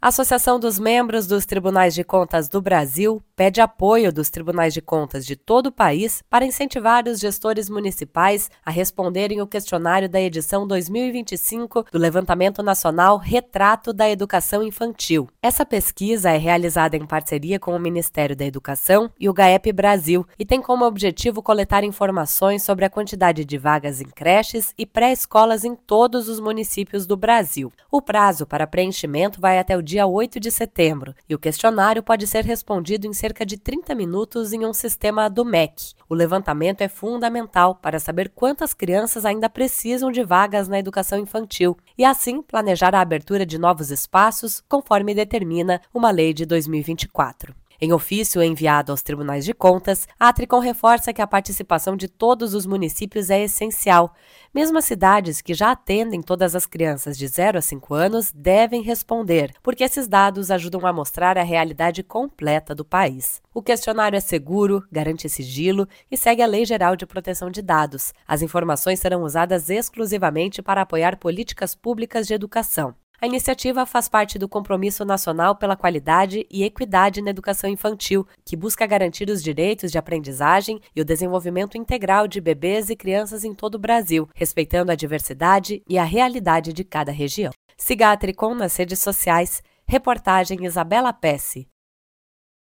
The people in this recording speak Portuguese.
A Associação dos Membros dos Tribunais de Contas do Brasil pede apoio dos tribunais de contas de todo o país para incentivar os gestores municipais a responderem o questionário da edição 2025 do Levantamento Nacional Retrato da Educação Infantil. Essa pesquisa é realizada em parceria com o Ministério da Educação e o GAEP Brasil e tem como objetivo coletar informações sobre a quantidade de vagas em creches e pré-escolas em todos os municípios do Brasil. O prazo para preenchimento vai até o dia 8 de setembro, e o questionário pode ser respondido em cerca de 30 minutos em um sistema do MEC. O levantamento é fundamental para saber quantas crianças ainda precisam de vagas na educação infantil e, assim, planejar a abertura de novos espaços, conforme determina uma lei de 2024. Em ofício enviado aos tribunais de contas, a Tricom reforça que a participação de todos os municípios é essencial. Mesmo as cidades que já atendem todas as crianças de 0 a 5 anos devem responder, porque esses dados ajudam a mostrar a realidade completa do país. O questionário é seguro, garante sigilo e segue a Lei Geral de Proteção de Dados. As informações serão usadas exclusivamente para apoiar políticas públicas de educação. A iniciativa faz parte do Compromisso Nacional pela Qualidade e Equidade na Educação Infantil, que busca garantir os direitos de aprendizagem e o desenvolvimento integral de bebês e crianças em todo o Brasil, respeitando a diversidade e a realidade de cada região. Siga a Tricom nas redes sociais. Reportagem Isabela Pesce.